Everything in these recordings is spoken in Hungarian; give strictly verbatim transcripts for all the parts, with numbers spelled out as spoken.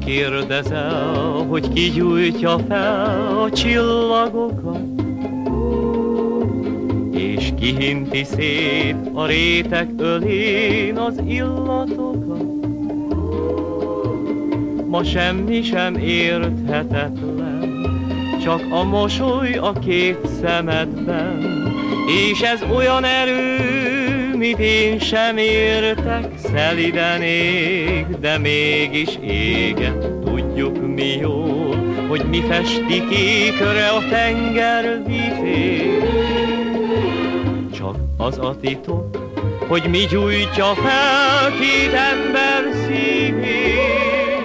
kérdezel, hogy ki gyújtja fel a csillagokat, és ki hinti szét a rétek ölén az illatokat. Ma semmi sem érthetetlen, csak a mosoly a két szemedben, és ez olyan erő, mit én sem értek, szeliden ég, de mégis éget. Tudjuk mi jól, hogy mi festi kékre a tenger vizét. Csak az a titok, hogy mi gyújtja fel két ember szívét.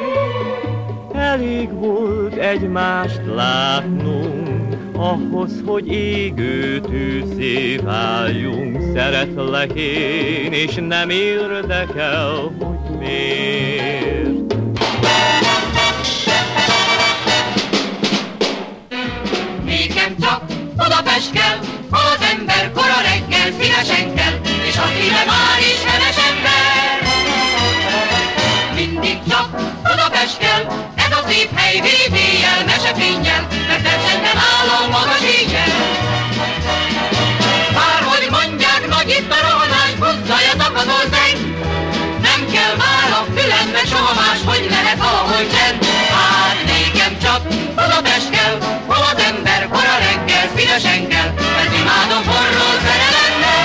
Elég volt egymást látnunk, ahhoz, hogy égő tűzzé váljunk. Szeretlek én, és nem érdekel, hogy miért. Nékem csak Budapest kell, hol az ember kora reggel szívesen kell, és akire már is heves ember. Mindig csak Budapest kell, ez a szép hely védéjjel, mesefénnyel, mert nem áll a magas éjjel. Bárhogy mondják, nagy itt a rohanás, buzzaj a takadó zeng. Nem kell már a fülembe soha más, hogy lehet valahol csend. Hát nékem csak Budapest kell, hol az ember kora reggel szívesen kell, mert imádom forró szerelemmel.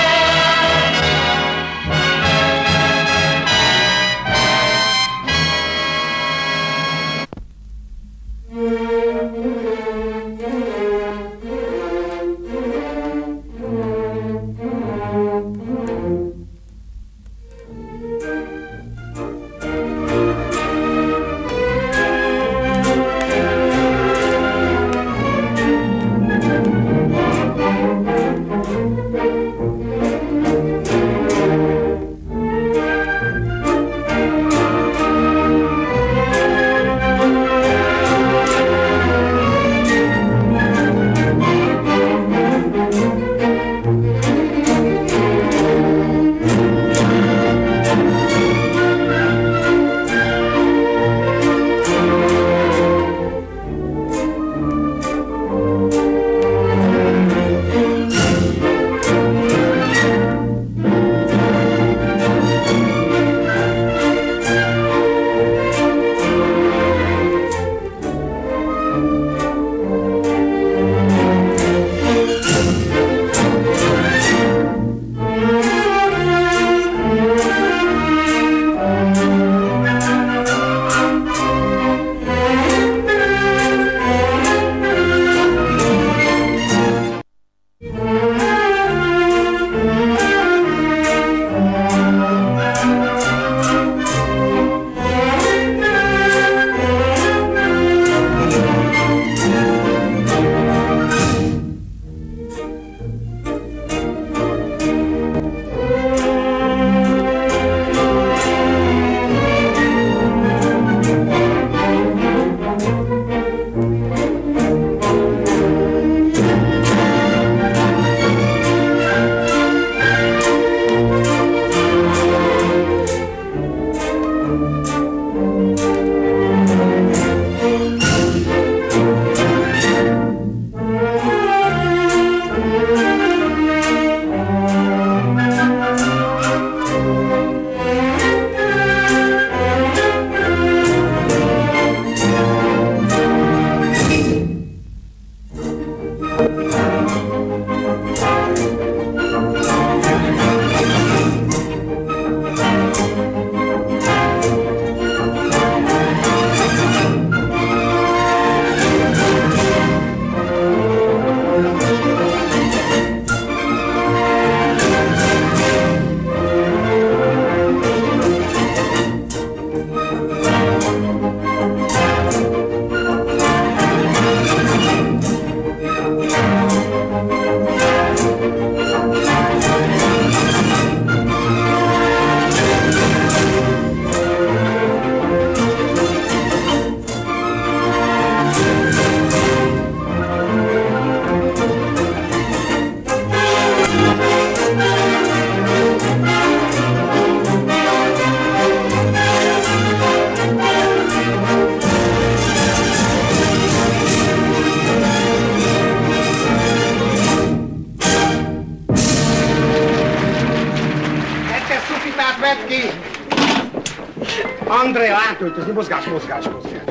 Labdát vedd ki! Andrea, átöltözni, mozgás, mozgás, mozgás.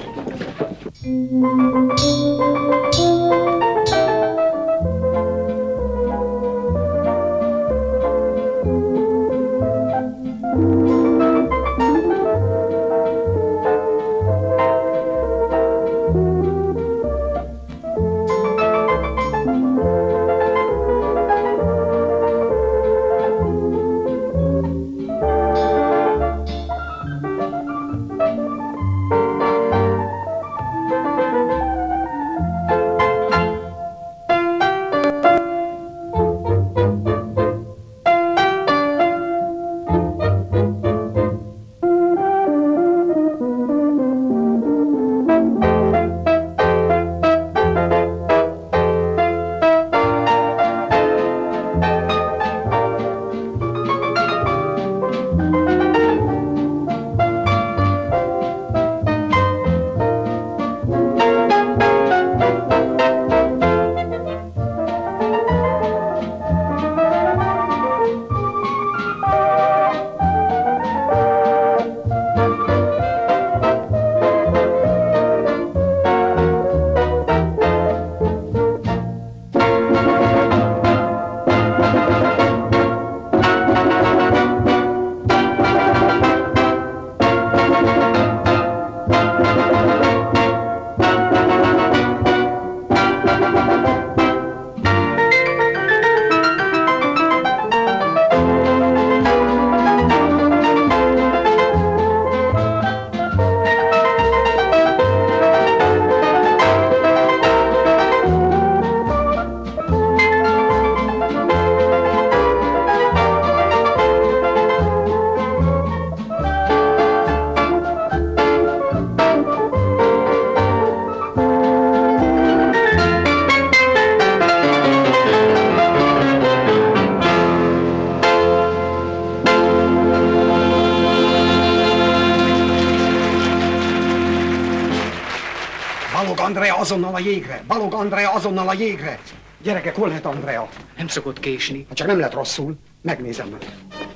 Andrea azonnal a jégre! Balog Andrea azonnal a jégre! Gyerekek, hol lehet Andrea? Nem szokott késni. Ha csak nem lett rosszul, megnézem meg.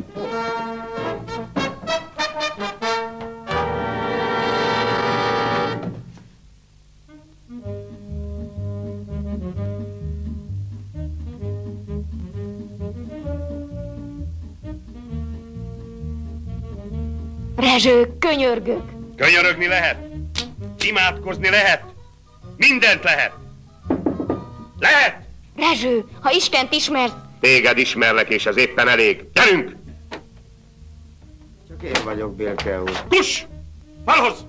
Rezső, könyörgök! Könyörögni lehet? Imádkozni lehet? Mindent lehet! Lehet! Rezső, ha Istent ismersz... Téged ismerlek, és ez éppen elég. Gyerünk! Csak én vagyok, Bilke úr. Tuss! Falhoz!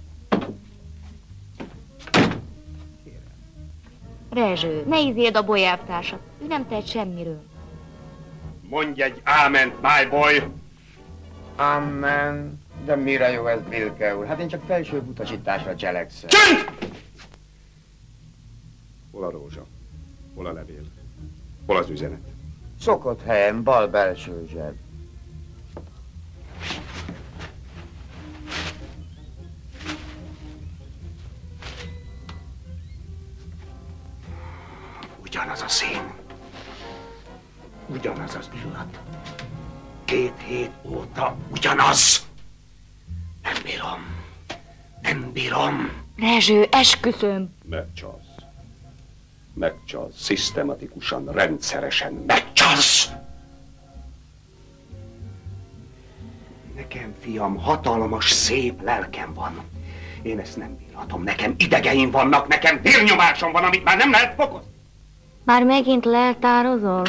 Rezső, ne ízéld a bolyávtársat. Ő nem tehet semmiről. Mondj egy áment, my boy! Amen. De mire jó ez, Bilke úr? Hát én csak felső utasításra cselekszem. Csönd! Hol a rózsa? Hol a levél? Hol az üzenet? Szokott helyen, bal belső zseb. Ugyanaz a szín. Ugyanaz az illat. Két hét óta ugyanaz. Nem bírom. Nem bírom. Rezső, esküszöm. Megcsalsz. Megcsalsz. Szisztematikusan, rendszeresen megcsalsz. Nekem, fiam, hatalmas, szép lelkem van. Én ezt nem bírhatom. Nekem idegeim vannak, nekem vérnyomásom van, amit már nem lehet fokozni. Már megint leltározol?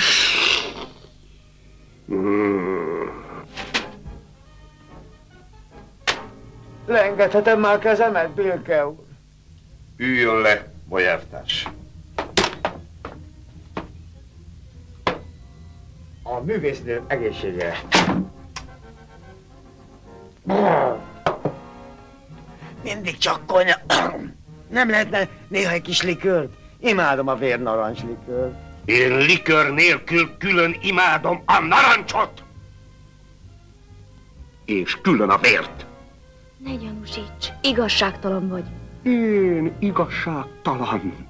Hmm. Leengedhetem már kezemet, Bilke úr? Üljön le, bolyávtárs. A művésznő egészségére. Mindig csak konya. Nem lehetne néha egy kis likőrt? Imádom a vérnarancs likőrt. Én likőr nélkül külön imádom a narancsot! És külön a vért. Ne gyanúsíts, igazságtalan vagy. Én igazságtalan.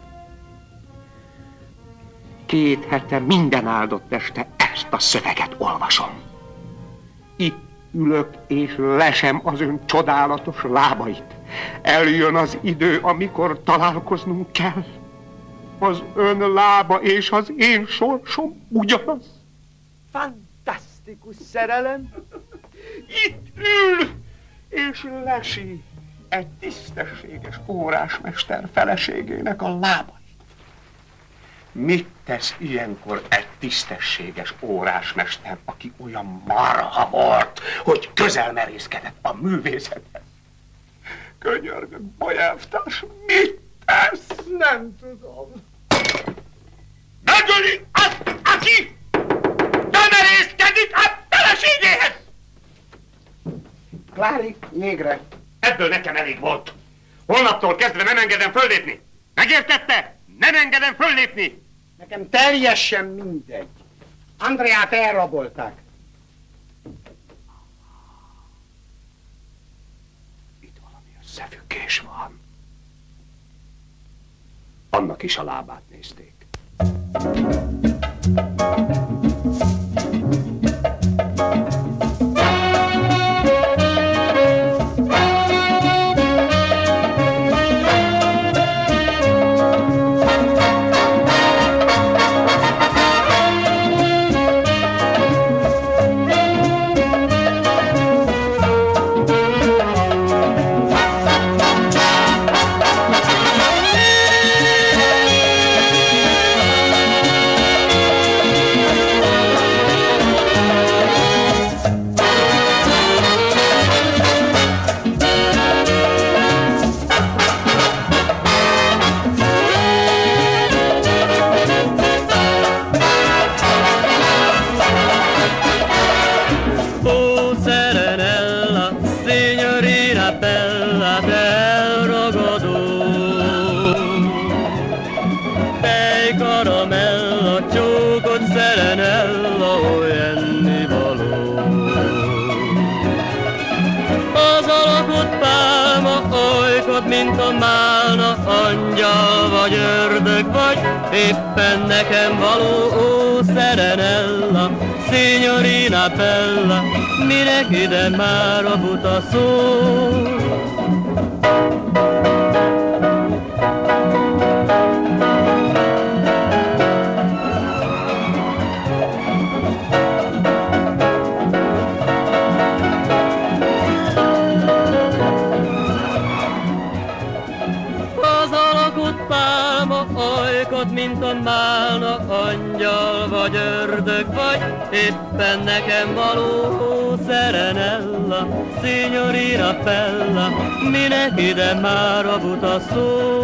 Két hete minden áldott este ezt a szöveget olvasom. Itt ülök és lesem az ön csodálatos lábait. Eljön az idő, amikor találkoznunk kell. Az ön lába és az én sorsom ugyanaz. Fantasztikus szerelem. Itt ül és lesi egy tisztességes órásmester feleségének a lábait. Mit tesz ilyenkor egy tisztességes órásmester, aki olyan marha volt, hogy közel merészkedett a művészethez? Könyörgök, Bolyávtárs, mit tesz? Nem tudom. Megöli azt, aki bemerészkedik a feleségéhez! Klári, jégre. Ebből nekem elég volt. Holnaptól kezdve nem engedem föllépni. Megértette? Nem engedem föllépni. Nekem teljesen mindegy. Andreát elrabolták. Itt valami összefüggés van. Annak is a lábát nézték. Mint a málna, angyal vagy ördög vagy, éppen nekem való, ó, Serenella, Signorina Bella, minek ide már a buta szó? Mint a málna, angyal vagy ördög vagy, éppen nekem való, Serenella, Signorina Bella, minek ide már a buta szó?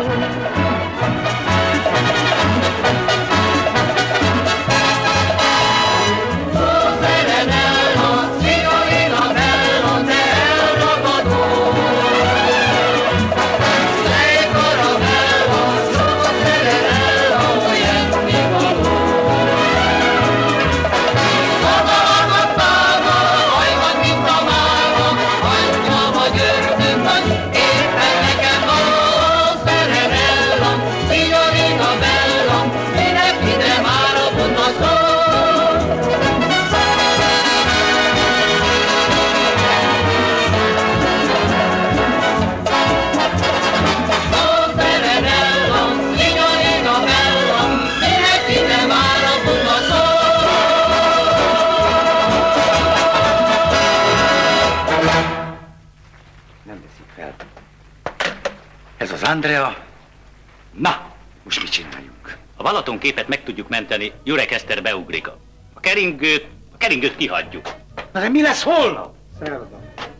Andrea, na, most mit csináljunk? A Balaton képet meg tudjuk menteni, Jurek Eszter beugrik. A keringőt, a keringőt kihagyjuk. Na de mi lesz holnap? Szerda.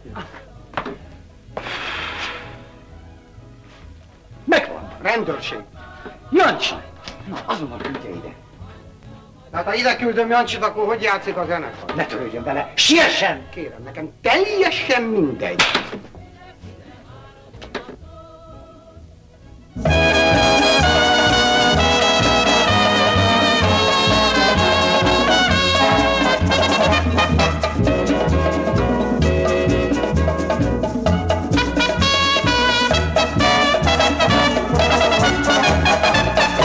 Megvan. Rendőrség. Jancsi! Na, azonnal küldje ide. Tehát ha ide küldöm Jancsit, akkor hogy játszik a zenekar? Ne törődjön vele, siessen! Kérem, nekem teljesen mindegy.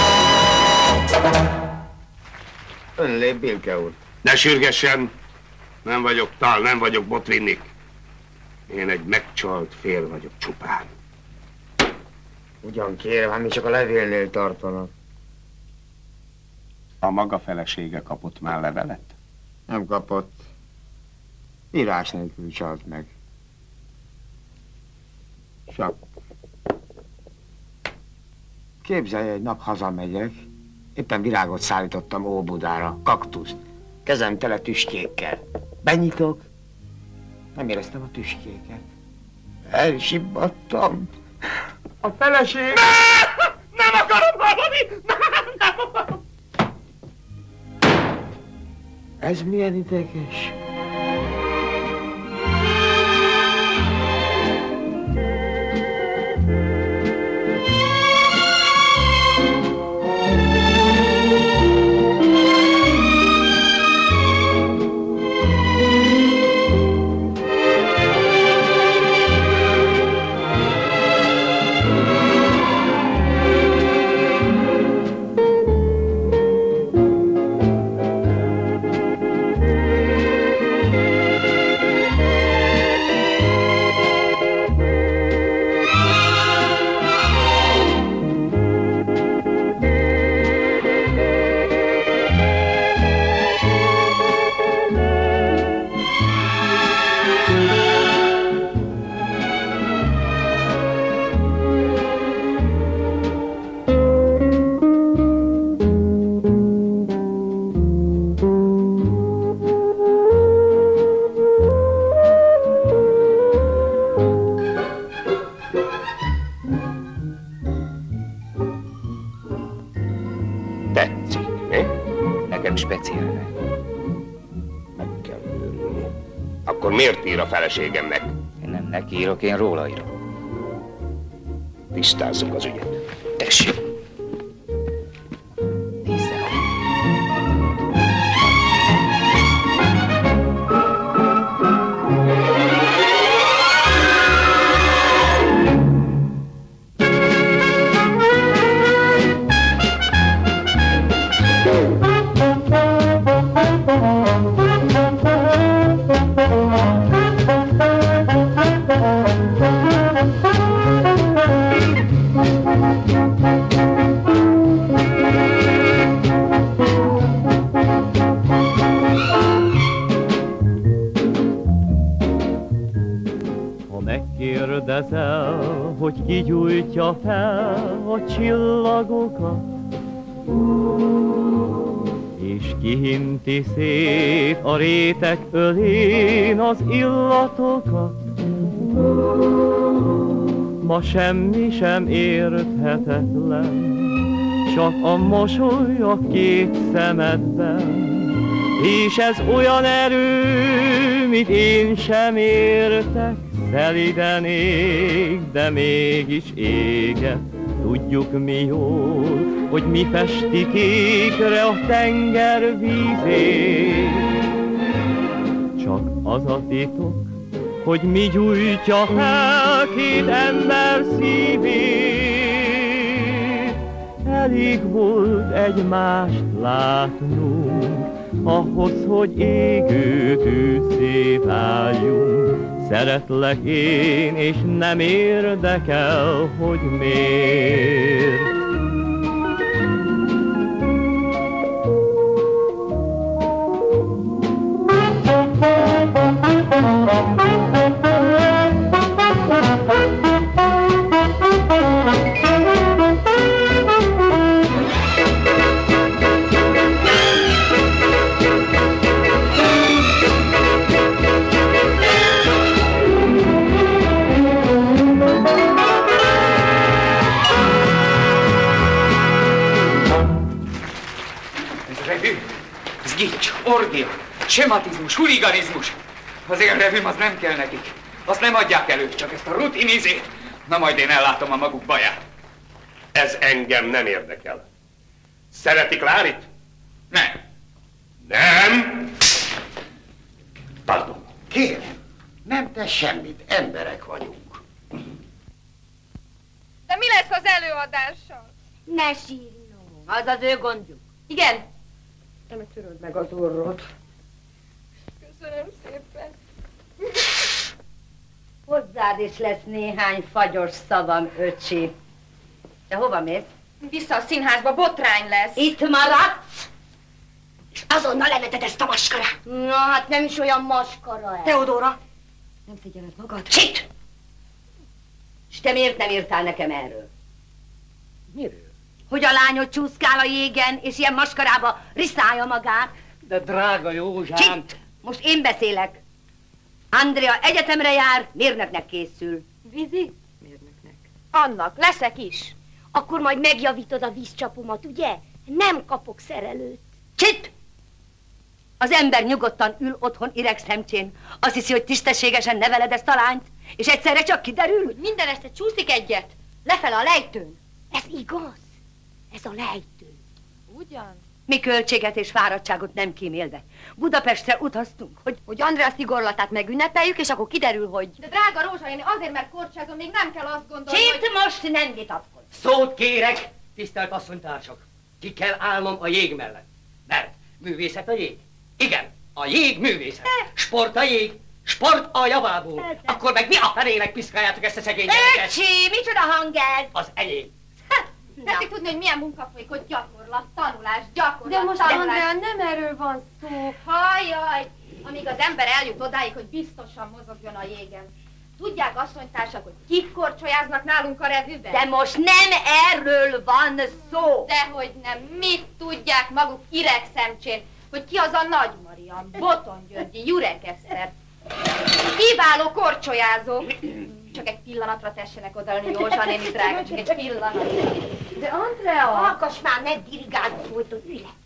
Önlép, Bilke úr. Ne sürgessen! Nem vagyok Tal, nem vagyok Botvinnik. Én egy megcsalt fél vagyok csupán. Ugyan kérem, mi csak a levélnél tartanak. A maga felesége kapott már levelet? Nem kapott. Írás nélkül csalt meg. Csak. Képzelj, egy nap hazamegyek. Éppen virágot szállítottam Óbudára, kaktuszt. Kezem tele tüskékkel. Benyitok. Nem éreztem a tüskéket. Elsibbadtam. A feleség... Nem! Nem akarom hallani! Nem, nem akarom! Ez milyen ideges? Miért ír a feleségemnek? Én nem neki írok, én róla írok. Tisztázzuk az ügyet. Tessék. Nézze. Kérdezel, hogy ki gyújtja fel a csillagokat, és ki hinti szét a rétek ölén az illatokat. Ma semmi sem érthetetlen, csak a mosoly a két szemedben, és ez olyan erő, mit én sem értek. Szeliden ég, de mégis éget, tudjuk mi jól, hogy mi festi kékre a tenger vízét. Csak az a titok, hogy mi gyújtja fel két ember szívét. Elég volt egymást látnunk, ahhoz, hogy égő tűzzé váljunk. Szeretlek én, és nem érdekel, hogy miért. Orgia, sematizmus, huliganizmus. Az én revüm az nem kell nekik. Azt nem adják elő, csak ezt a rutinizét. Na majd én ellátom a maguk baját. Ez engem nem érdekel. Szeretik Lárit? Nem. Nem? Pardon. Kérem, nem tesz semmit, emberek vagyunk. De mi lesz az előadással? Ne sírjon, az az ő gondjuk. Igen? Nem töröld meg az orrod. Köszönöm szépen. Hozzád is lesz néhány fagyos szavam, öcsi. De hova mész? Vissza a színházba, botrány lesz. Itt maradsz? És azonnal leveted ezt a maskarát. Na, hát nem is olyan maskara ez. Teodóra! Nem figyeled magad? Csit! És te miért nem írtál nekem erről? Miről? Hogy a lányod csúszkál a jégen, és ilyen maskarába riszálja magát. De drága Józsán... Csit! Most én beszélek. Andrea egyetemre jár, mérnöknek készül. Vízi? Mérnöknek. Annak, leszek is. Akkor majd megjavítod a vízcsapomat, ugye? Nem kapok szerelőt. Csit! Az ember nyugodtan ül otthon üregszemcsén. Azt hiszi, hogy tisztességesen neveled ezt a lányt, és egyszerre csak kiderül. Minden este csúszik egyet, lefele a lejtőn. Ez igaz? Ez a lejtő. Ugyan? Mi költséget és fáradtságot nem kímélve. Budapestre utaztunk, hogy... Hogy Andrea szigorlatát megünnepeljük, és akkor kiderül, hogy... De drága Rózsa, én azért, mert korcsázom, még nem kell azt gondolni, Csit, hogy... most nem vitatkozz. Szót kérek, tisztelt asszonytársak. Ki kell állnom a jég mellett. Mert művészet a jég. Igen, a jég művészet. Sport a jég. Sport a javából. Akkor meg mi a fenének piszkáljátok ezt a szegény gyereket? Öcsi, micsoda hang ez? Az enyém. Tessék tudni, hogy milyen munka folyik, hogy gyakorlat, tanulás, gyakorlat, De most, tanulás. Andrea, nem erről van szó. Hajjaj! Amíg az ember eljut odáig, hogy biztosan mozogjon a jégen. Tudják, asszonytársak, hogy kik korcsolyáznak nálunk a revűben? De most nem erről van szó. Dehogy nem. Mit tudják maguk üregszemcsén, hogy ki az a Nagy Marian, Boton Györgyi, Jurek Eszter. Kiváló korcsolyázók. Csak egy pillanatra tessenek odaölni, Józsa néni drága, csak egy pillanat. De Andrea... Hallgass már, ne dirigálj, folyton ülj le.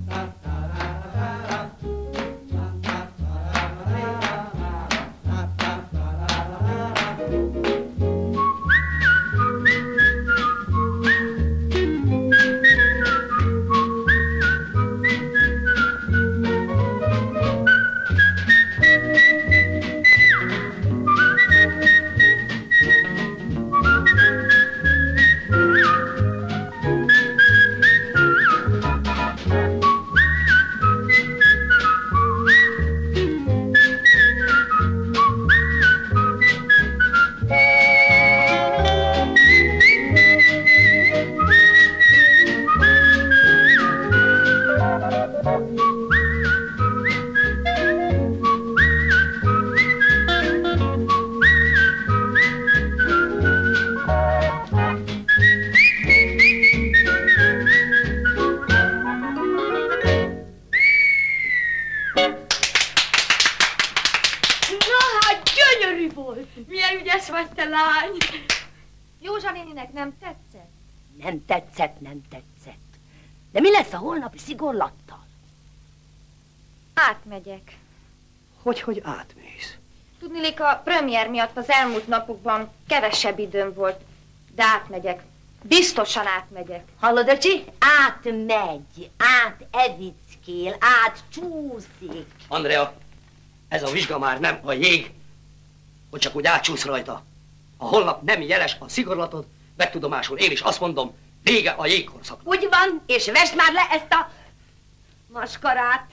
Józsa néninek nem tetszett? Nem tetszett, nem tetszett. De mi lesz a holnapi szigorlattal? Átmegyek. Hogy, hogy átmész? Tudniillik, a premier miatt az elmúlt napokban kevesebb időm volt, de átmegyek. Biztosan átmegyek. Hallod, öcsi? Átmegy, átevickél, átcsúszik. Andrea, ez a vizsga már nem a jég, hogy csak úgy átcsúsz rajta. Ha holnap nem jeles a szigorlatod, vedd tudomásul, én is azt mondom, vége a jégkorszak. Úgy van, és vesd már le ezt a maskarát.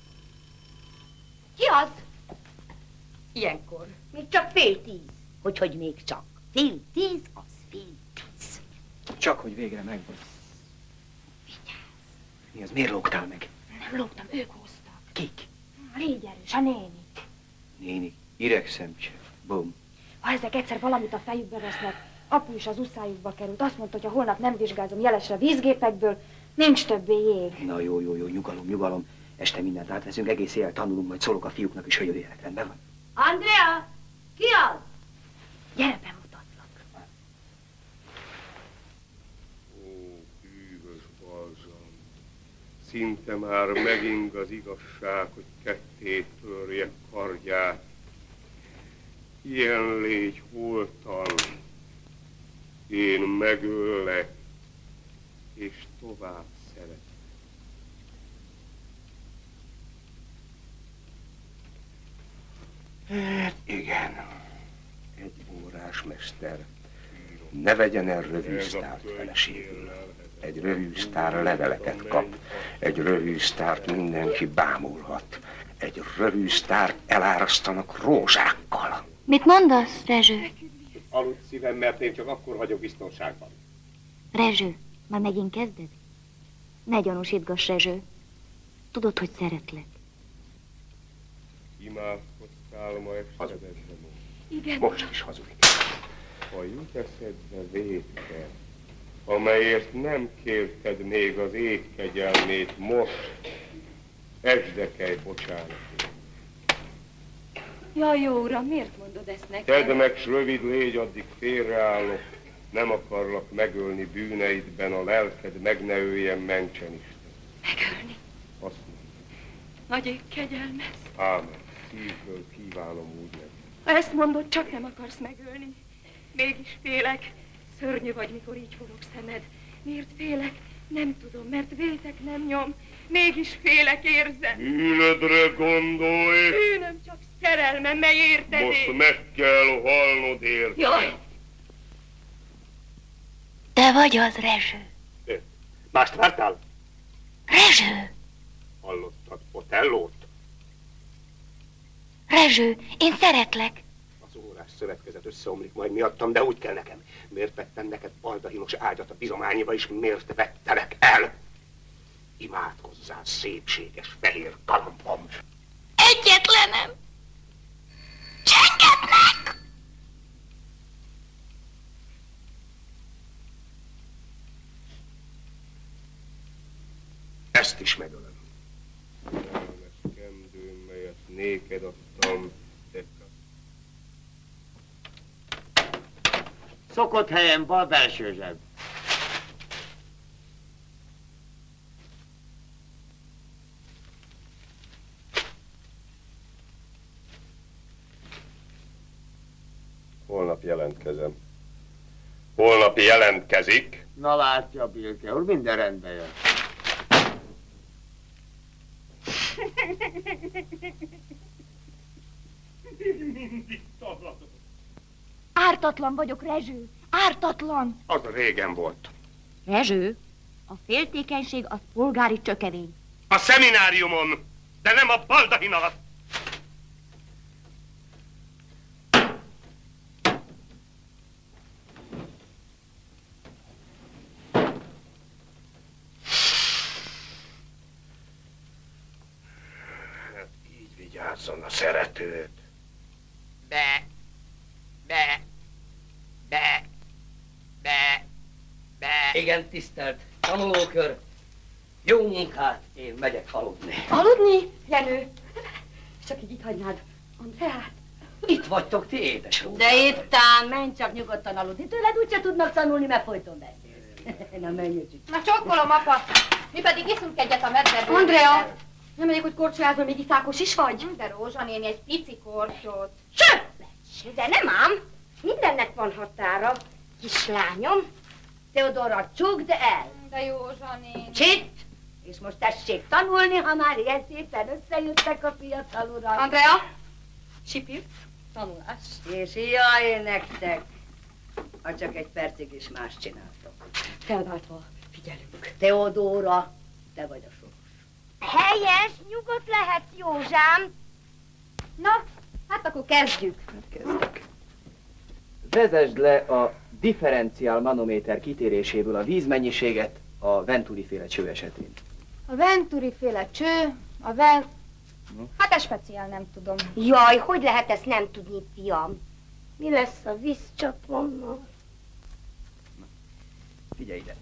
Ki az? Ilyenkor. Még csak fél tíz. Hogy, hogy még csak. Fél tíz, az fél tíz. Csak, hogy végre megvan. Vigyázz. Mi az, miért lógtál meg? Nem lógtam, ők húztak. Kik? Légy erős, a néni. Néni, üregszemcse. Bum. Ha ezek egyszer valamit a fejükbe vesznek, apu is az uszájukba került. Azt mondta, hogy ha holnap nem vizsgázom jelesre vízgépekből, nincs többé jég. Na jó, jó, jó, nyugalom, nyugalom. Este mindent átveszünk, egész éjjel tanulunk, majd szólok a fiúknak is, hogy jöjjenek, rendben van? Andrea, ki az? Gyere, bemutatlak. Ó, hűvös balzsam, szinte már meging az igazság, hogy ketté törje kardját. Ilyen légy holtan, én megöllek, és tovább szeretem. Hát igen, egy órás mester ne vegyen el revűsztárt feleségül. Egy revűsztár leveleket kap, egy revűsztárt mindenki bámulhat. egy rövűsztárt elárasztanak rózsákkal. Mit mondasz, Rezső? Aludj szívem, mert én csak akkor vagyok biztonságban. Rezső, már megint kezded? Ne gyanúsítgass, Rezső. Tudod, hogy szeretlek. Imádkoztál ma este, Igen. most is hazudik. Ha jut eszedbe vétke, amelyért nem kérted még az ég kegyelmét most, esdekelj bocsánatért. Jaj, jó uram, miért mondod ezt nekem? Tedd meg, s rövid légy, addig félreállok. Nem akarlak megölni bűneidben, a lelked meg ne öljen, mentsen Isten. Megölni? Azt Nagy ég kegyelmez. ámen, szívből kívánom úgy meg. Ha ezt mondod, csak nem akarsz megölni. Mégis félek. Szörnyű vagy, mikor így forog szemed. Miért félek? Nem tudom, mert vétek nem nyom. Mégis félek, érzem. Bűnödre gondolj! Bűnöm csak szerelmem, mely érted én? Most meg kell halnod érte. Jaj! Te vagy az, Rezső. Mást vártál? Rezső! Hallottad Otellót? Rezső, én szeretlek. Az órás szövetkezet összeomlik majd miattam, de úgy kell nekem. Miért vettem neked baldahinos ágyat a bizományiba, és miért vettelek el? Imádkozzál, szépséges fehér kalambom. Egyetlenem. Csengetnek! Ezt is megölöm. Elmes kendőm, melyet néked adtam, te... Szokott helyen, bal belső zseb. Holnap jelentkezem. Holnap jelentkezik. Na látja, Bilke úr, minden rendben jön. Mindig taglatok. Ártatlan vagyok, Rezső. Ártatlan. Az régen volt. Rezső, a féltékenység az polgári csökevény. A szemináriumon, de nem a baldahin alatt. Hát így vigyázzon a szeretőt. Be, be, be, be, be. Igen, tisztelt tanulókör. Jó munkát, én megyek aludni. Aludni, Jenő? Csak így itt hagynád Andreát? Itt vagytok ti, édesúr. De itt ám, menj csak nyugodtan aludni. Tőled úgyse tudnak tanulni, mert folyton beszélsz. Na, menj, öcsi. Na csokkolom, apa. Mi pedig iszunk egyet a medvedből. Andrea, nem megyek, hogy korcsolyázol, még iszákos is vagy? De Rózsa néni, egy pici kortyot. Csöppet, de nem ám. Mindennek van határa, kislányom. Teodora, csukd el! De Józsa néni. Csitt! És most tessék tanulni, ha már ilyen szépen összejöttek a fiatal urak. Andrea, sipilc. Tanulás. És jaj nektek, ha csak egy percig is más csináltok. Felváltva figyelünk. Teodóra, te vagy a soros. Helyes, nyugodt lehet, Józsám. Na, hát akkor kezdjük. Kezdjük. Vezesd le a differenciál manométer kitéréséből a vízmennyiséget a Venturi féle cső esetén. A Venturi féle cső, a Ven... Hát ez speciál, nem tudom. Jaj, hogy lehet ezt nem tudni, fiam? Mi lesz a vízcsapommal? Figyelj ide.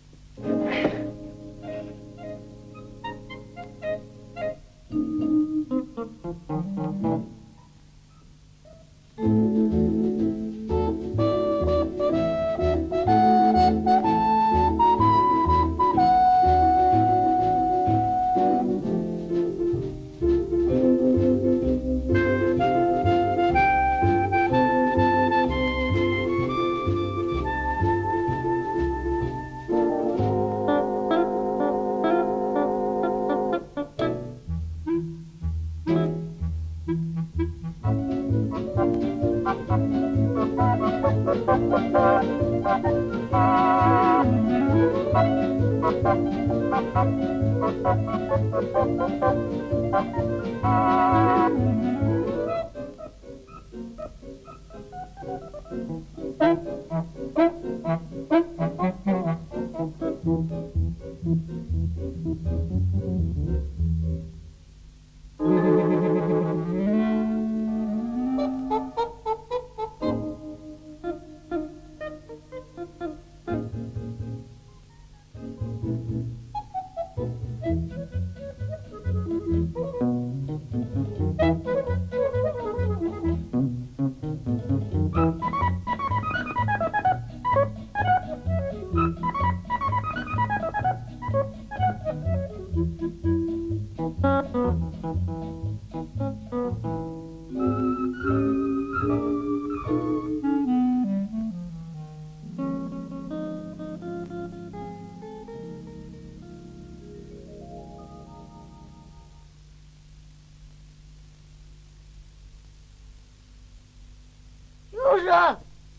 Józsa!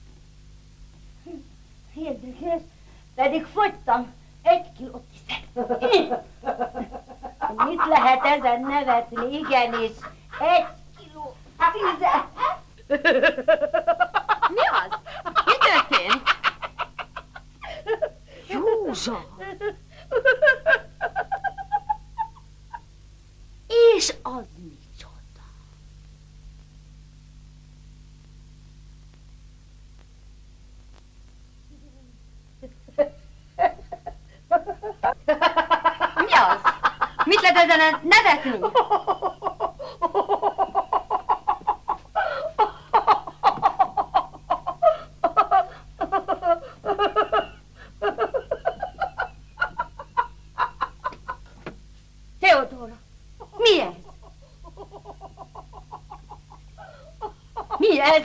Érdekes, pedig fogytam. Egy kilót iszek. Mit lehet ezen nevetni? Igenis, egy kiló tíze. Mi az? Mi történt? Józsa! És az micsoda? Mi az? Mit lehet ezen nevetni? Teodóra, mi ez? Mi ez?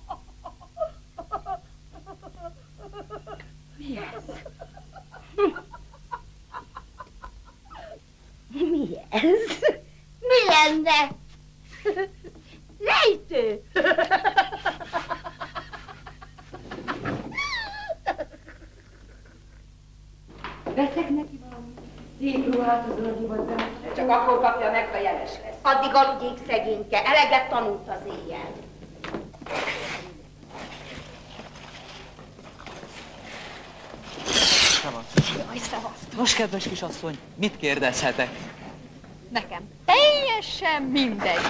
Mi ez? Mi ez? Mi lenne? Rejtő! Veszek neki valami szép ruhát az örgyivazán. Csak akkor kapja meg, ha jeles lesz. Addig aludjék szegényke, eleget tanult az éjjel. Jaj, szevasztok. Nos, kedves kisasszony, mit kérdezhetek? Nekem teljesen mindegy.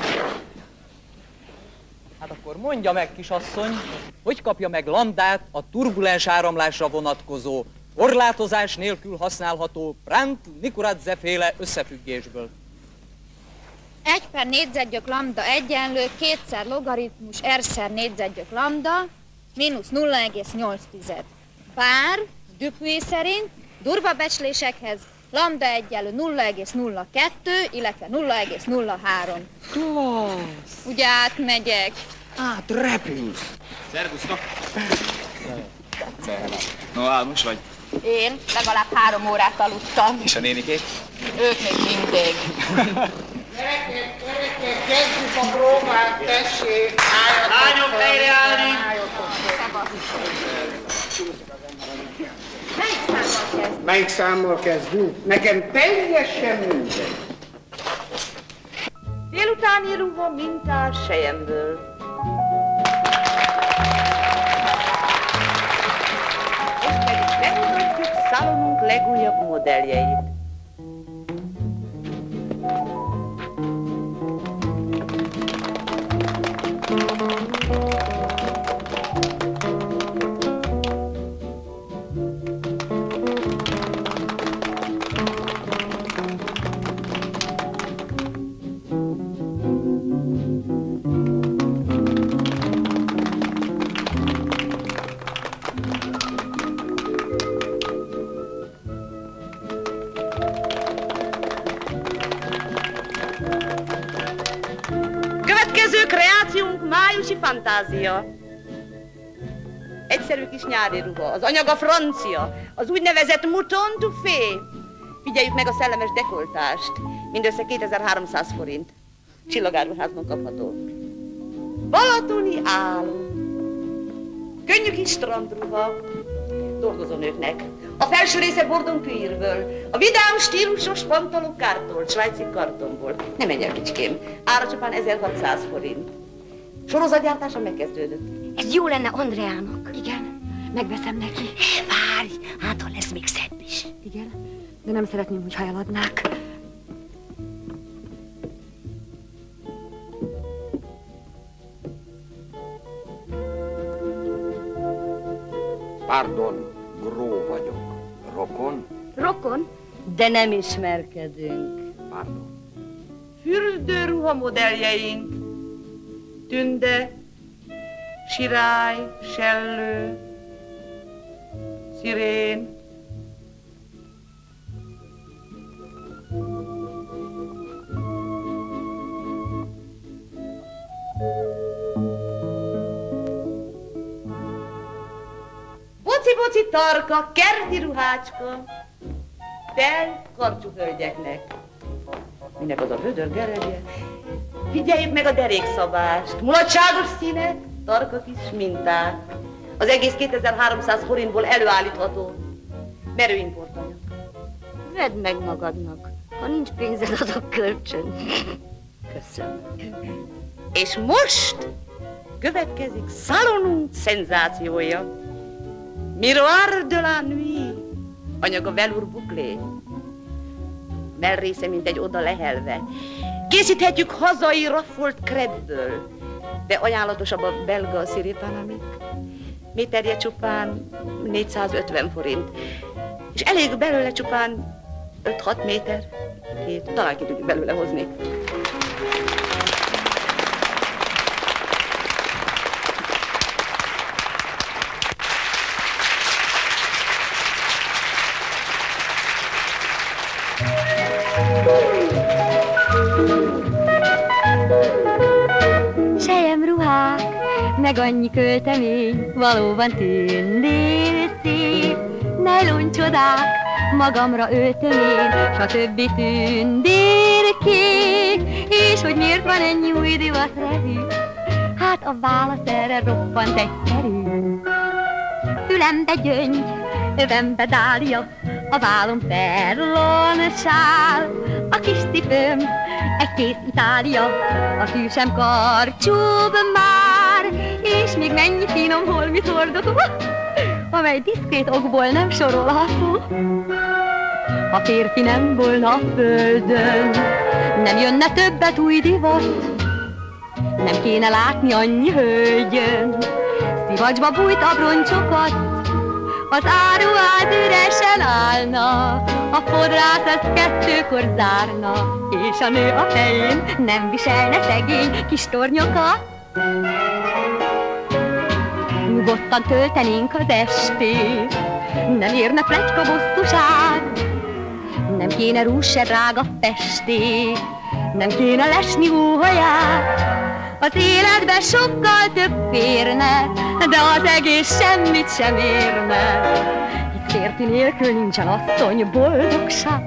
Hát akkor mondja meg, kisasszony, hogy kapja meg lambdát a turbulens áramlásra vonatkozó, korlátozás nélkül használható Prandtl-Nikuradze féle összefüggésből. Egy per négyzetgyök lambda egyenlő kétszer logaritmus r-szer négyzetgyök lambda mínusz nulla egész nyolc tized. Bár Dupuy szerint durva becslésekhez lambda egyenlő nulla egész nulla kettő, illetve nulla egész nulla három. Klassz! Ugye átmegyek? Átrepülsz! Szervusztok! No, álmos vagy? Én legalább három órát aludtam. És a nénikék? Ők még mindig. Gyerekek, gyerekek, kezdjük a próbát, tessék! Lányok, helyreállni! Melyik számmal kezd? Melyik számmal kezdünk? Nekem teljesen mindegy. Délutáni ruha mintás selyemből. Most pedig megmutatjuk szalonunk legújabb modelljeit. Következő kreációnk májusi fantázia. Egyszerű kis nyári ruha, az anyag a francia, az úgynevezett mouton touffé. Figyeljük meg a szellemes dekoltást, mindössze kétezer-háromszáz forint. Csillagáruházban kapható. Balatoni álom. Könnyű kis strandruha. dolgozónőknek. A felső része bordon cuirből, a vidám stílusos pantalon kártól, svájci kartonból. Ne menj el, kicsikém, ára csupán ezerhatszáz forint. Sorozatgyártása megkezdődött. Ez jó lenne Andreának. Igen, megveszem neki. Várj, hát ha lesz még szebb is. Igen, de nem szeretném, hogyha eladnák. Pardon, Gró vagyok. Rokon? Rokon? De nem ismerkedünk. Pardon. Fürdőruha modelljeink. Tünde, sirály, sellő, szirén. Boci-boci tarka, kerti ruhácska, tel karcsú hölgyeknek. Minek az a vödör gerebje? Figyeljük meg a derékszabást, mulatságos színek, tarka kis minták. Az egész kétezer-háromszáz forintból előállítható. Merő importanyag. Vedd meg magadnak. Ha nincs pénzed, adok kölcsön. Köszönöm. És most következik szalonunk szenzációja. Miroir de la nuit. Anyaga velour bouclé. Mellrésze, mint egy oda lehelve. Készíthetjük hazai raffolt krebből, de ajánlatosabb a belga sziripanamik. Méterje csupán négyszázötven forint, és elég belőle csupán öt-hat méter. Két, talán ki tudjuk belőle hozni. Selyemruhák, meg annyi költemény, valóban tündér szép. Nejlon csodák, magamra öltöm én, s a többi tündérkék. És hogy miért van ennyi új divatrevű? Hát a válasz erre roppant egyszerű. Fülembe gyöngy, övembe dália, a vállom perlon sál. A kis cipőm egy kész Itália, a tűsem karcsúbb már. És még mennyi finom holmit hordok, amely diszkrét okból nem sorolható. Ha férfi nem volna a földön, nem jönne többet új divat. Nem kéne látni annyi hölgyön szivacsba bújt abroncsokat. Az áruház üresen állna, a fodrász ezt kettőkor zárna, és a nő a fején nem viselne szegény kis tornyokat. Nyugodtan töltenénk az estét, nem érne pletyka bosszúság. Nem kéne rúzs se drága festék, nem kéne lesni hóhaját. Az életben sokkal több férne, de az egész semmit sem érne. Hisz férfi nélkül nincsen asszony boldogság.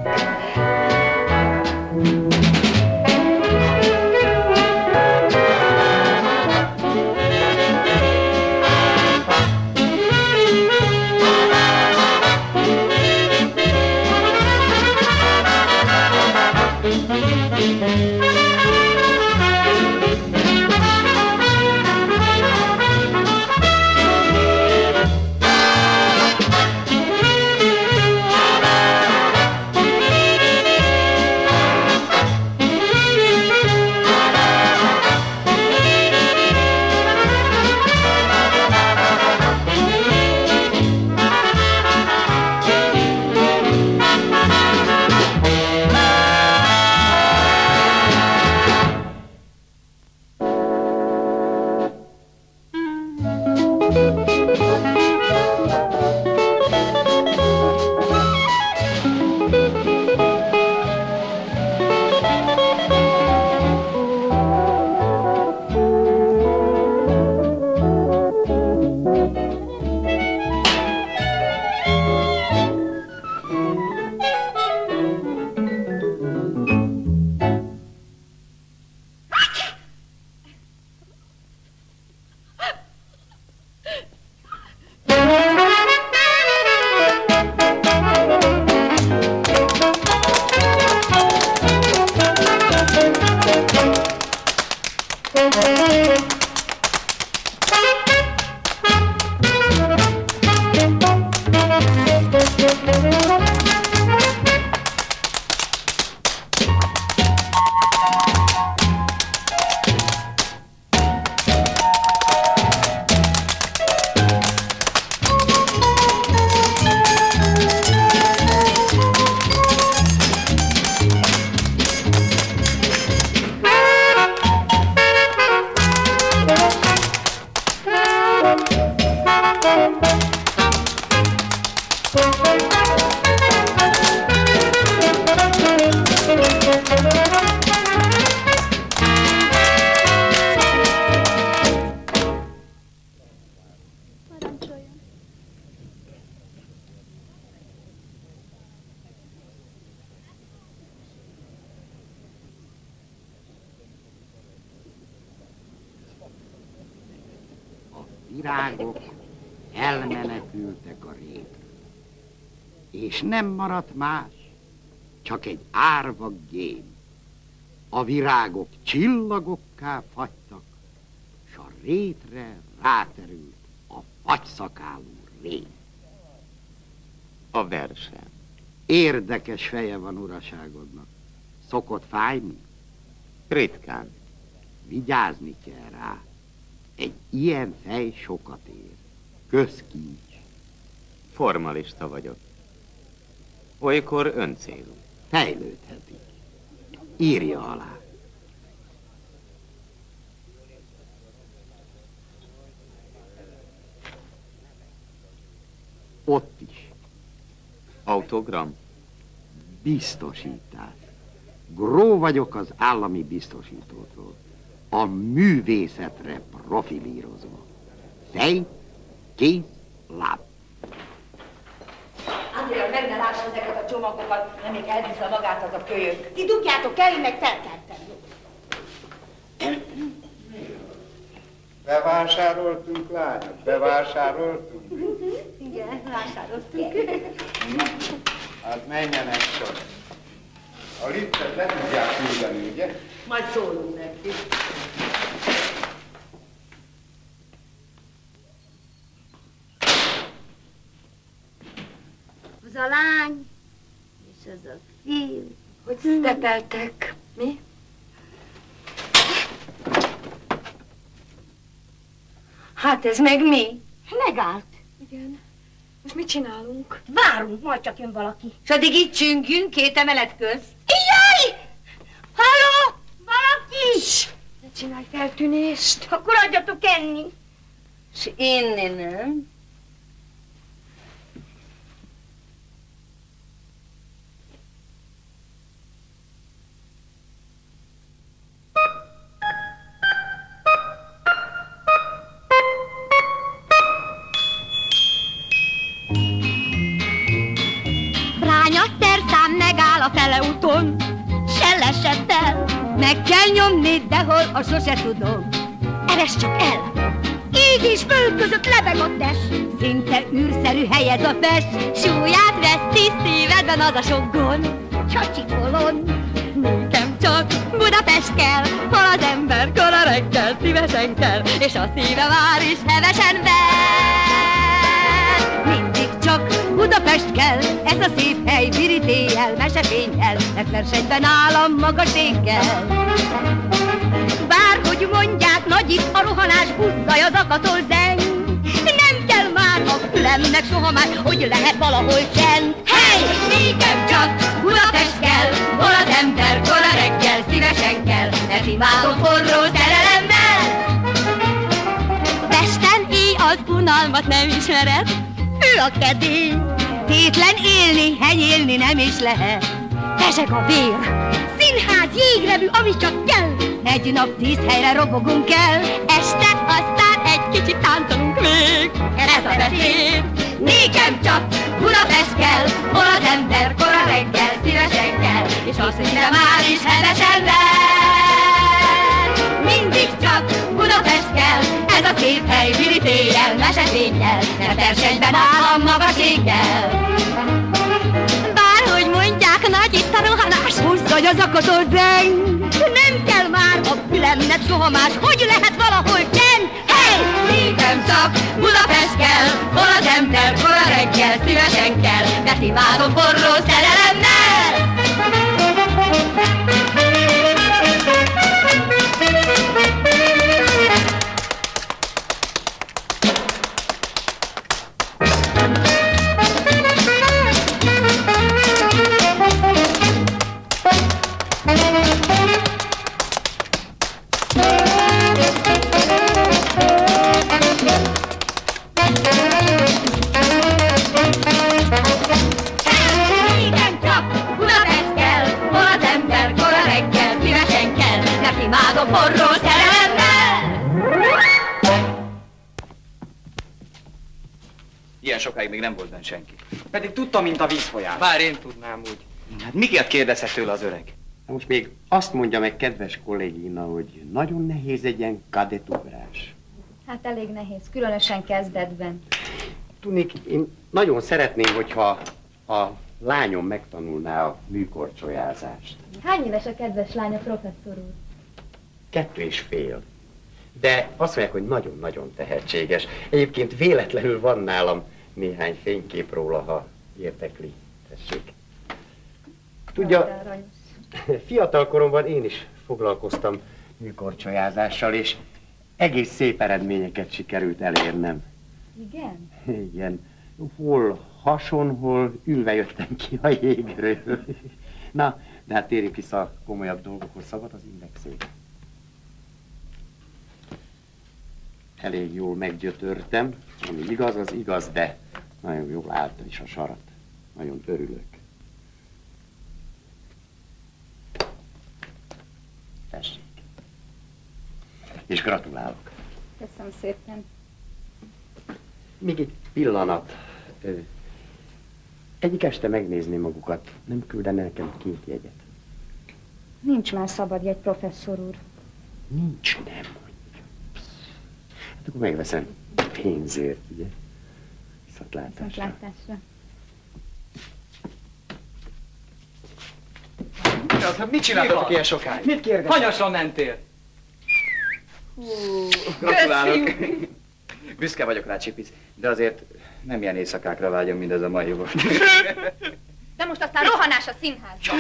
virágok elmenekültek a rétről. És nem maradt más, csak egy árva gém. A virágok csillagokká fagytak, s a rétre ráterült a fagyszakálú rém. A versem. Érdekes feje van uraságodnak. Szokott fájni? Ritkán. Vigyázni kell rá. Egy ilyen fej sokat ér. Közkincs. Formalista vagyok. Olykor öncélú. Fejlődhetik. Írja alá. Ott is. Autogram? Biztosítás. Gró vagyok az állami biztosítótól. A művészetre profilírozva. Fej, kéz, láb. Andrea, meg ne lássa ezeket a csomagokat, nem még elviszel magát az a kölyök. Ti dugjátok el, én meg felkeltem. Bevásároltunk, lányok, bevásároltunk. Igen, vásároltunk. Hát menjenek sor. A liftet le tudják küldeni, ugye? Majd szólunk neki. Az a lány, és az a fiú. Hogy sztepeltek, mi? Hát ez meg mi? Megállt. Igen. Most mit csinálunk? Várunk, majd csak jön valaki. S addig itt csüngünk két emelet köz. Jaj! Halló! Valaki! Ne csinálj feltűnést. Akkor adjatok enni. S inni, nem? Megáll a feleúton, se lesett el. Meg kell nyomni, de hol, a sose tudom. Eresd csak el! Így is föl között lebeg a test. Szinte űrszerű helyed a fest. Súlyát veszti szívedben az a sok gond. Csacsikolon. Nekem csak Budapest kell, hol az ember kora reggel szívesen kell, és a szíve már is hevesen ver. Mindig csak Budapest kell, ez a szép hely virítéjel, mesefényel, mert versenyben áll a magas éggel. Bárhogy mondják, nagy itt a rohanás, buzzaj az akatol zeng. Nem kell már a fülemnek soha már, hogy lehet valahol csend. Hey, nékem csak Budapest kell, hol az ember kora reggel szívesen kell, mert imádom forró szerelemmel. Pesten éj az unalmat nem ismered, ő a kedély. Tétlen élni, henyélni nem is lehet. Peseg a vér, színház, jégrevű, ami csak kell. Egy nap tíz helyre robogunk el, este aztán egy kicsit táncolunk még. Ez a beszéd, nékem csak Budapest kell, hol az ember kora reggel szívesen kell, és azt szíve már is hevesen ver. Mindig csak Budapest kell, ez a szép hely virítéjel, mesefényel, mert versenyben áll a magas éggel. Bárhogy mondják, nagy itt a rohanás, húzzaj az akatol zeng. Nem kell már a fülemnek soha más, hogy lehet valahol csend. Hey, nékem csak Budapest kell, hol az ember kora reggel szívesen kell, mert imádom forró szerelemmel. Ilyen sokáig még nem volt benne senki. Pedig tudta, mint a vízfolyás. Bár én tudnám úgy. Hát miért kérdezhet tőle az öreg? Most még azt mondja meg, kedves kollégina, hogy nagyon nehéz egy ilyen kadettugrás. Hát elég nehéz, különösen kezdetben. Tudnék, én nagyon szeretném, hogyha a lányom megtanulná a műkorcsolyázást. Hány éves a kedves lánya, professzor úr? Kettő és fél. De azt mondják, hogy nagyon-nagyon tehetséges. Egyébként véletlenül van nálam néhány fénykép róla, ha érdekli. Tessék. Tudja, fiatal koromban én is foglalkoztam műkorcsolyázással, és egész szép eredményeket sikerült elérnem. Igen? Igen. Hol hason, hol ülve jöttem ki a jégről. Na, de hát térjünk vissza a komolyabb dolgokhoz, szabad az indexét. Elég jól meggyötörtem, ami igaz, az igaz, de nagyon jól állta is a sarat. Nagyon örülök. Tessék. És gratulálok. Köszönöm szépen. Még egy pillanat. Egyik este megnézném magukat. Nem küldene nekem két jegyet? Nincs már szabad jegy, professzor úr. Nincs, nem mondja. Hát akkor megveszem pénzért, ugye? Viszontlátásra. Viszontlátásra. Mi az, mit csináltatok ilyen sokáig? Mit kérdez? Hanyasra mentél? Gratulálok. Büszke vagyok rá, Csipic, de azért nem ilyen éjszakákra vágyom, mint ez a mai volt. De most aztán rohanás a színházba.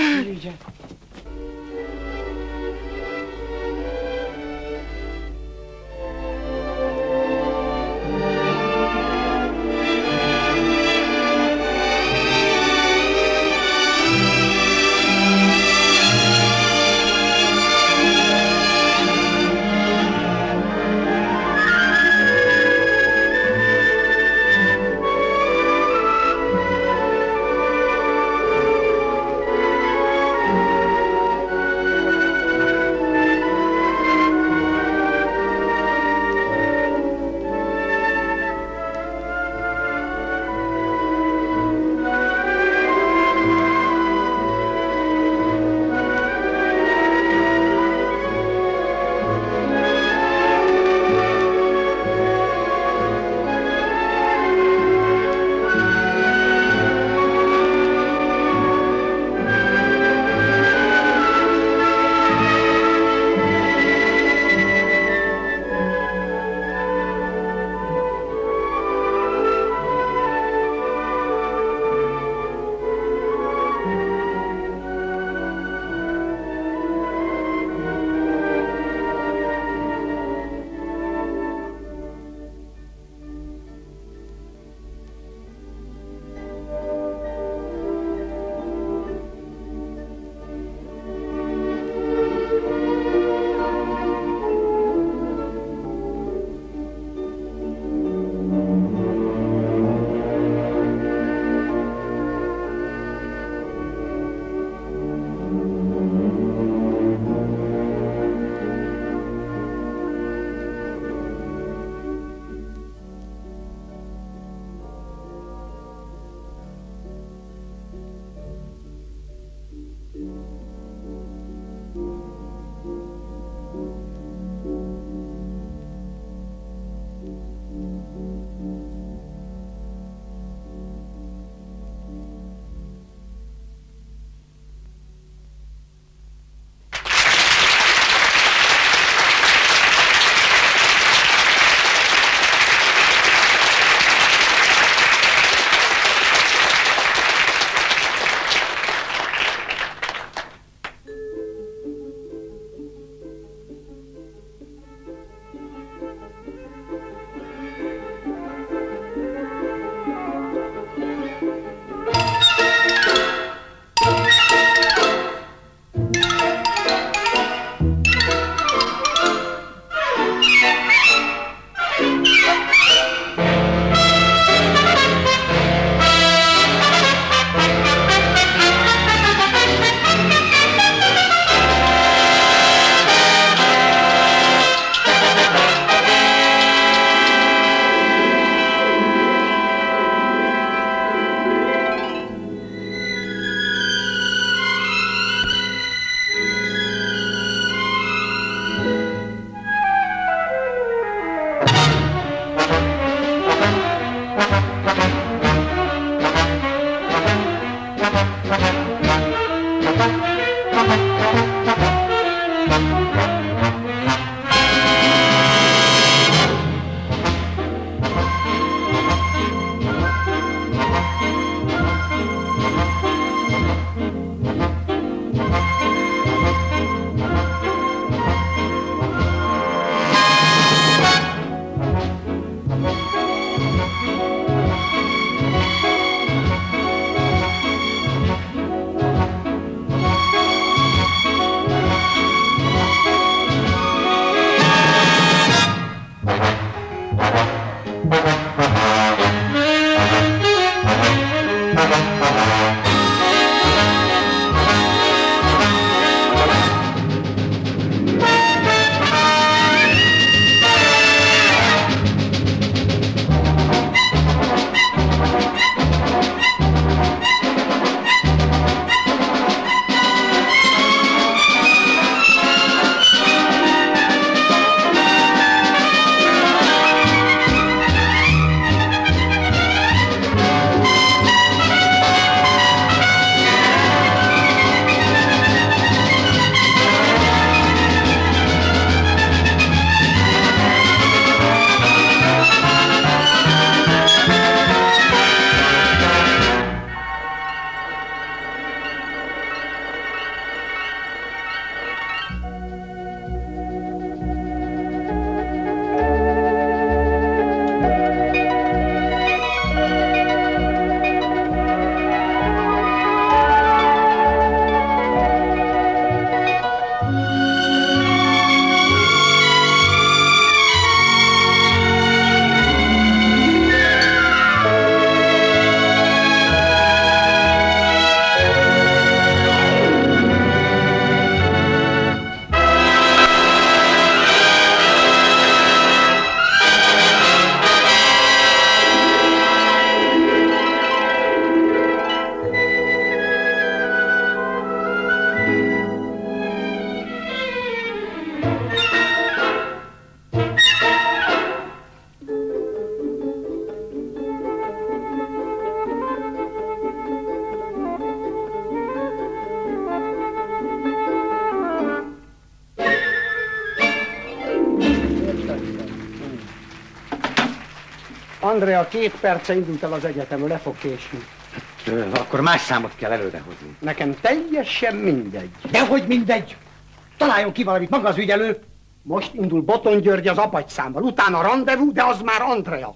Andrea két perce indult el az egyetemről, le fog késni. Akkor más számot kell előre hozni. Nekem teljesen mindegy. Dehogy mindegy! Találjon ki valamit, maga az ügyelő! Most indul Boton György az apagyszámmal, utána rendezvú, de az már Andrea.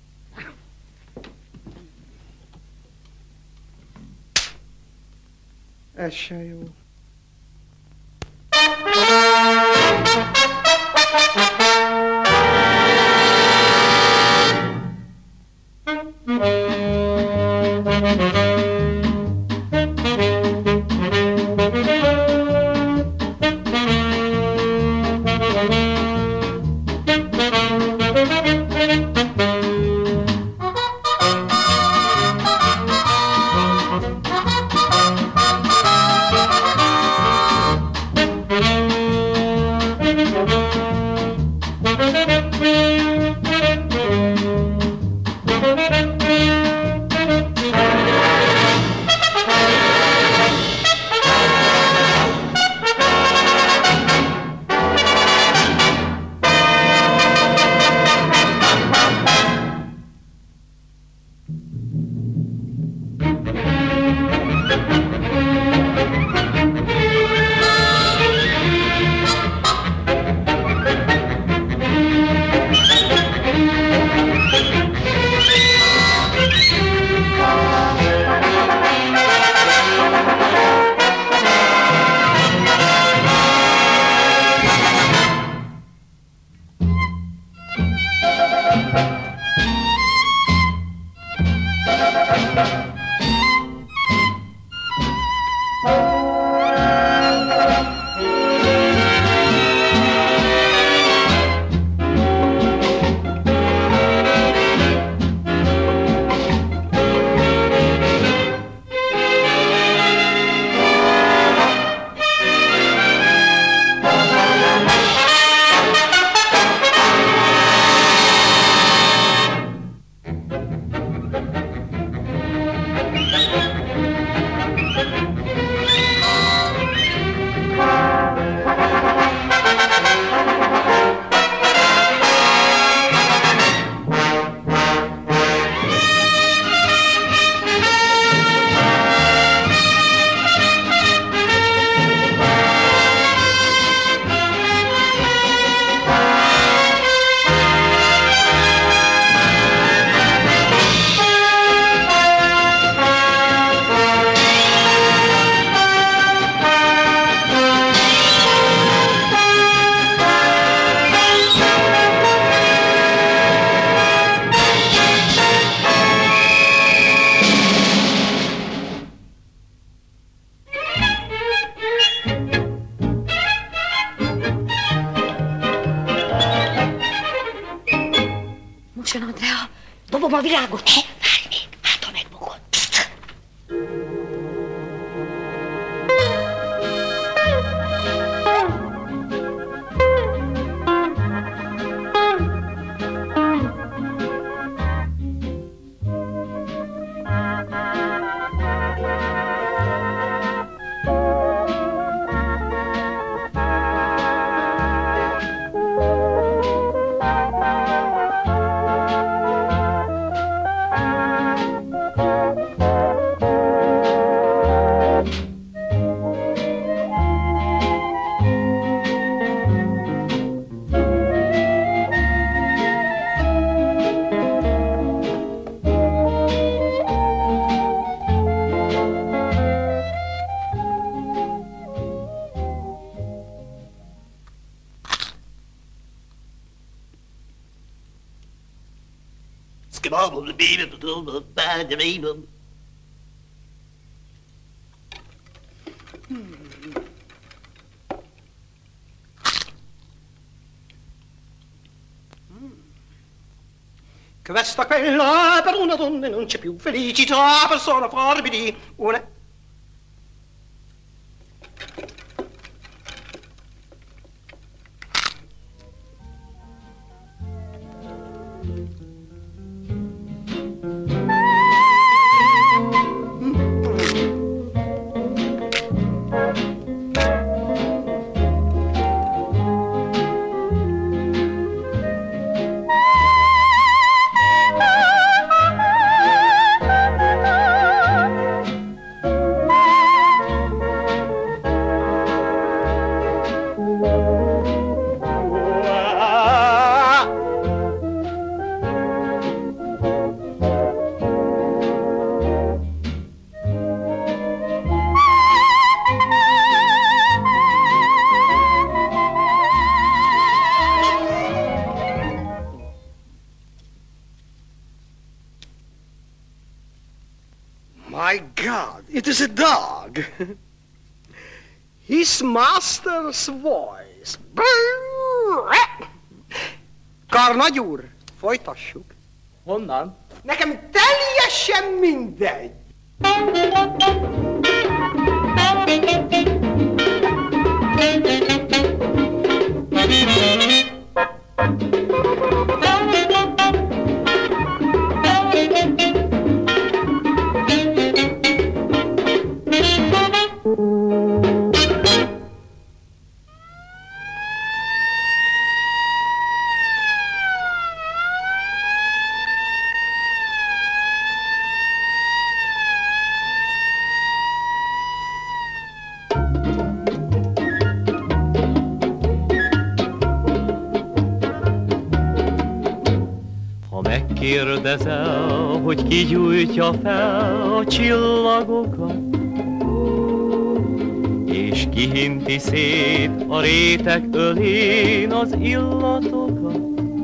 Ez se jó. Dobom a virágot. Ne, várj még, hát ha megbukod. Pszt. Questa quella per una donna non c'è più felicità, persona forbidi, una... Oh My God, it is a dog. His master's voice. Karnagy úr, folytassuk. Honnan? Nekem teljesen mindegy. Kérdezel, hogy ki gyújtja fel a csillagokat, és ki hinti szét a rétek ölén az illatokat.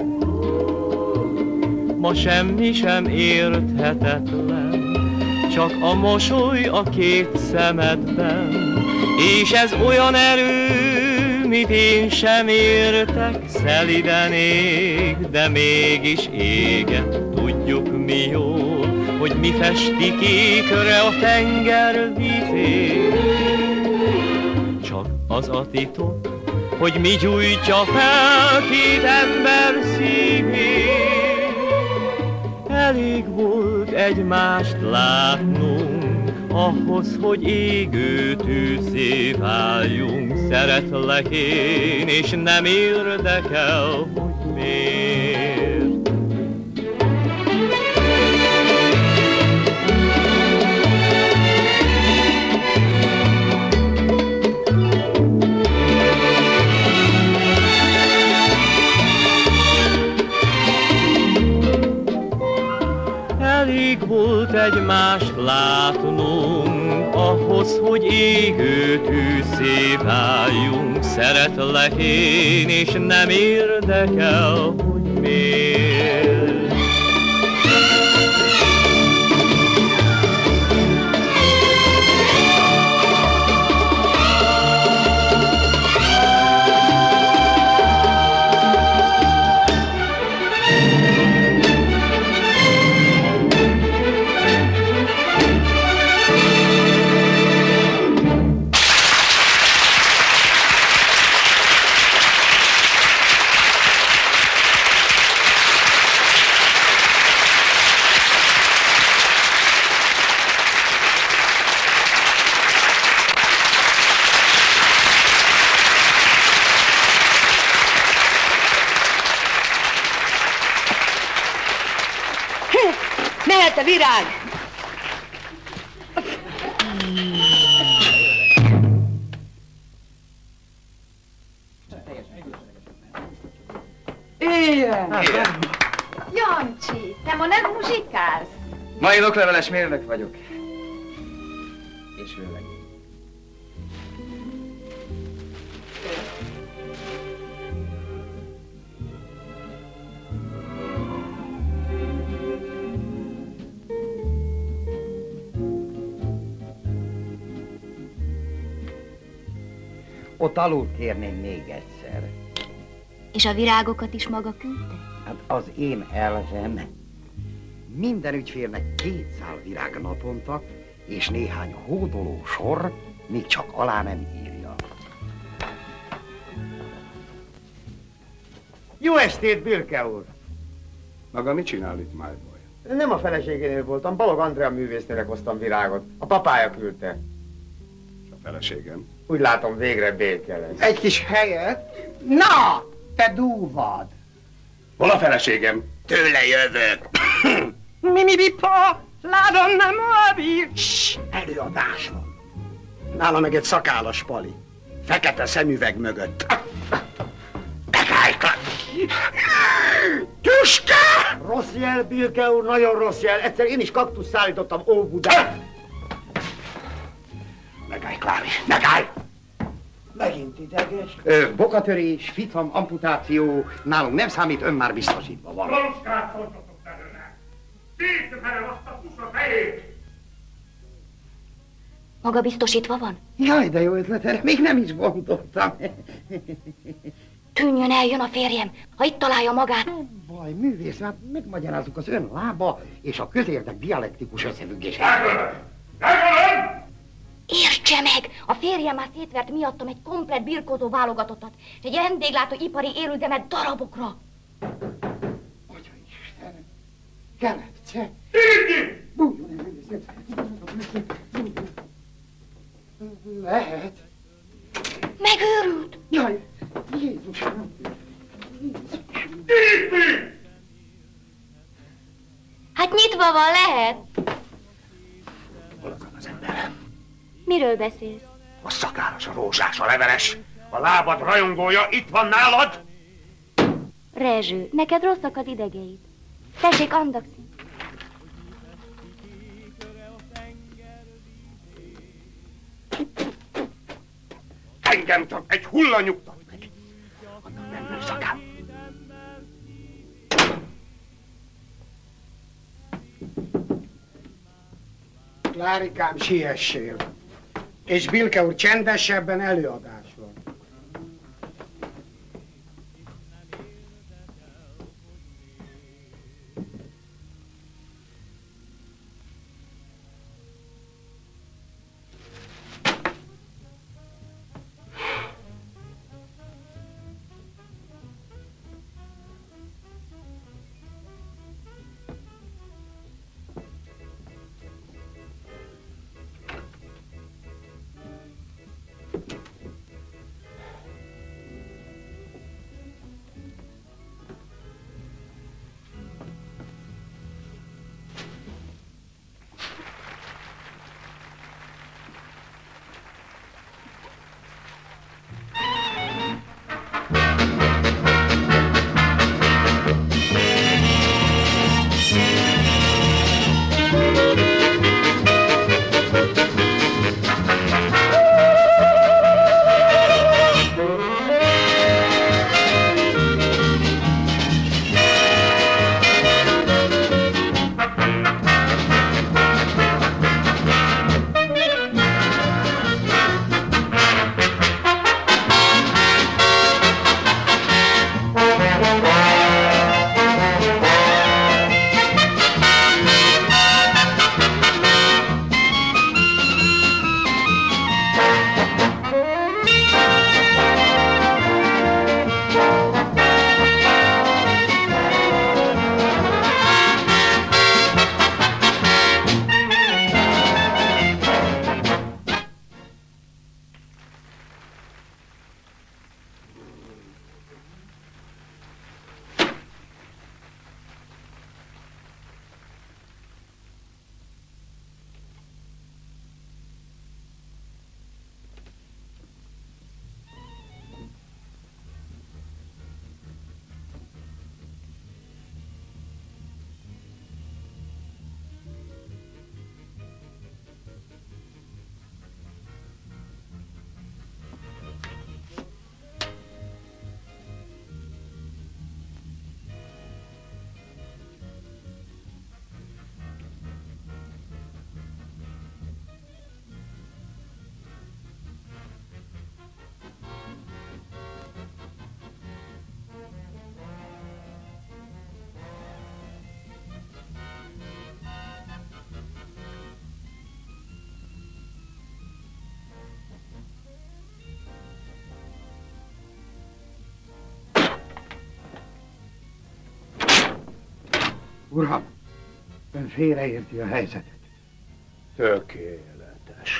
Ma semmi sem érthetetlen, csak a mosoly a két szemedben, és ez olyan erő, mit én sem értek, szeliden ég, de mégis éget. Tudjuk mi jól, hogy mi festi kékre a tenger vizét. Csak az a titok, hogy mi gyújtja fel két ember szívét. Elég volt egymást látnunk, ahhoz, hogy égő tűzzé váljunk. Szeretlek én, és nem érdekel, hogy miért. Elég volt egymást látnunk, ahhoz, hogy égő tűzzé váljunk. Szeretlek én, és nem érdekel, hogy miért. Mehet a virág! Ilyen! Jancsi, te ma nem muzsikálsz? Mai okleveles mérnök vagyok. És főleg. Ott alul kérném még egyszer. És a virágokat is maga küldte? Hát az én elvem. Minden ügyfélnek két szál virág naponta, és néhány hódoló sor, még csak alá nem írja. Jó estét, Birke úr! Maga mit csinál itt, my boy? Nem a feleségénél voltam, Balog Andrea művésznének hoztam virágot. A papája küldte. A feleségem. Úgy látom, végre béke lesz. Egy kis helyet? Na, te dúvad! Hol a feleségem? Tőle jövök. Mi, mi, bipa? Ládon nem elbír. Előadás van. Nála meg egy szakállas pali. Fekete szemüveg mögött. Megálltak. Tüske! Rossz jel, Birke úr, nagyon rossz jel. Egyszer én is kaktusz szállítottam Óbudán. Megállj, Klári, megállj! Megint ideges. Ö, bokatörés, fitham, amputáció, nálunk nem számít, ön már biztosítva van. Valóskát szóltatok belőle! Szétverem azt a tusza fejét! Maga biztosítva van? Jaj, de jó ötlet, erre még nem is gondoltam. Tűnjön el, jön a férjem, ha itt találja magát. Nem baj, művész, hát megmagyarázzuk az ön lába és a közérdek dialektikus összefüggését. Értse meg! A férjem már szétvert miattam egy komplett birkózó válogatottat, és egy vendéglátó ipari élődemet darabokra. Atya Istenem! Kelepce! Így! Bújjon el, művész! Lehet. Megőrült! Jaj, Jézusom! Hát nyitva van, lehet. Hol az az ember? Miről beszélsz? A szakállas, a rózsás, a leveles, a lábad rajongója itt van nálad? Rezső, neked rosszak az idegeid. Tessék, Andaxi. Engem csak egy hulla nyugtat meg. Annak nem nő szakál. Klárikám, siessél. És Bilke úr, csendesebben, előadás van. Uram, ön félreérti a helyzetet. Tökéletes.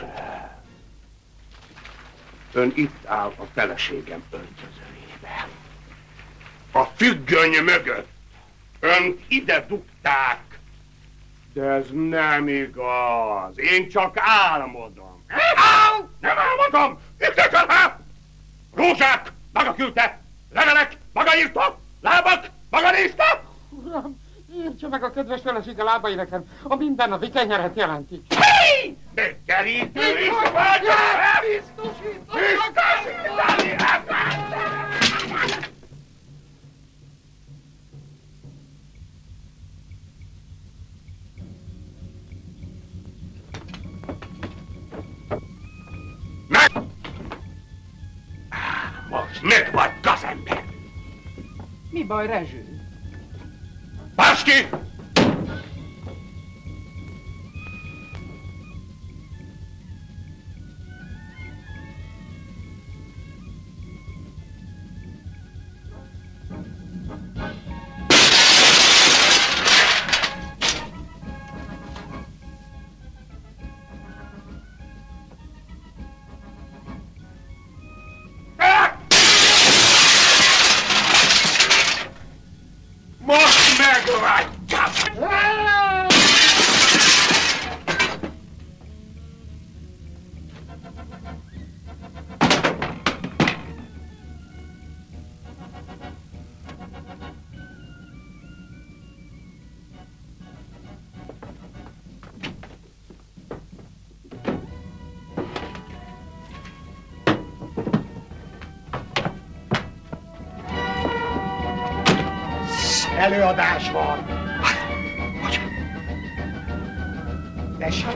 Ön itt áll a feleségem öltözőjében. A függöny mögött. Önt ide dugták. De ez nem igaz. Én csak álmodom. Áll! Nem álmodom! Itt rá! Rózsák! Maga küldte! Levelek! Maga írta! Lábak! Maga nézte! Uram, írtsa meg a kedves felesége lábai nekem. A mindennapi kenyeret jelentik. Hé! De kerítő is vagy! Biztosítani! meg vagy gazember! Mi baj, Rezső? Báski! Most meglátjam! Előadás van. Tessék.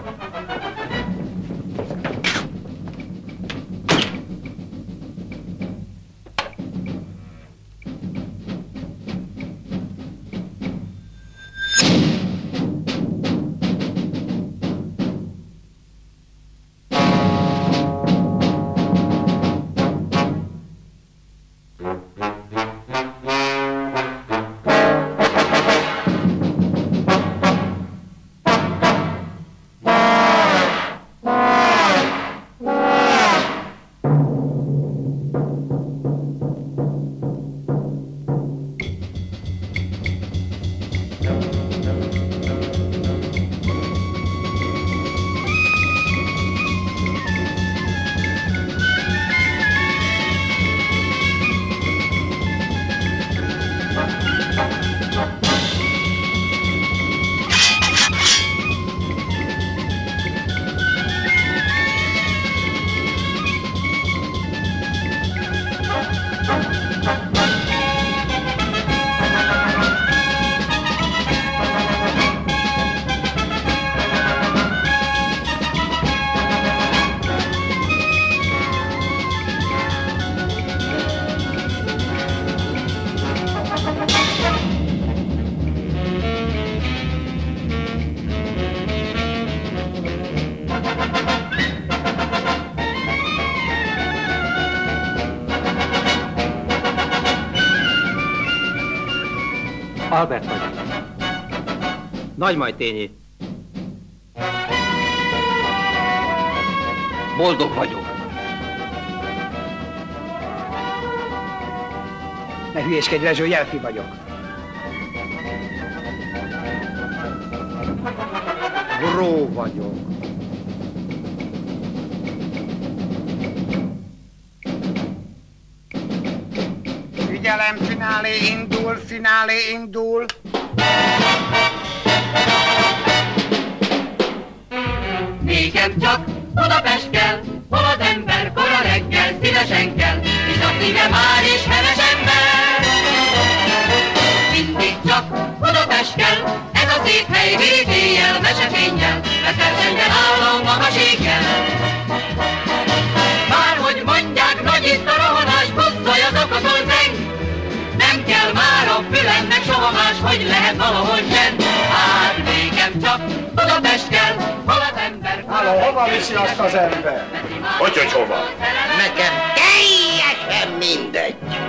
Albert vagyok. Nagymajtényi. Boldog vagyok. Ne hülyéskedj, Rezső, Jelfi vagyok. Gró vagyok. Figyelem, finálé indul, finálé indul. Nékem csak Budapest kell, hol az ember kora reggel szívesen kell, és a szíve már is heves ember. Mindig csak Budapest kell, ez a szép hely viríg éjjel, mesefénnyel, mert versenyben állom magas éggel. Bárhogy mondják, nagy itt a rohanás, busszolj az okotól zeng. Nem kell már a fülemnek soha más, hogy lehet valahol csend. Hát nékem csak Budapest kell, hol az ember... Halló, hova viszi azt az ember? Hogy, hogy hova? Nekem teljesen mindegy.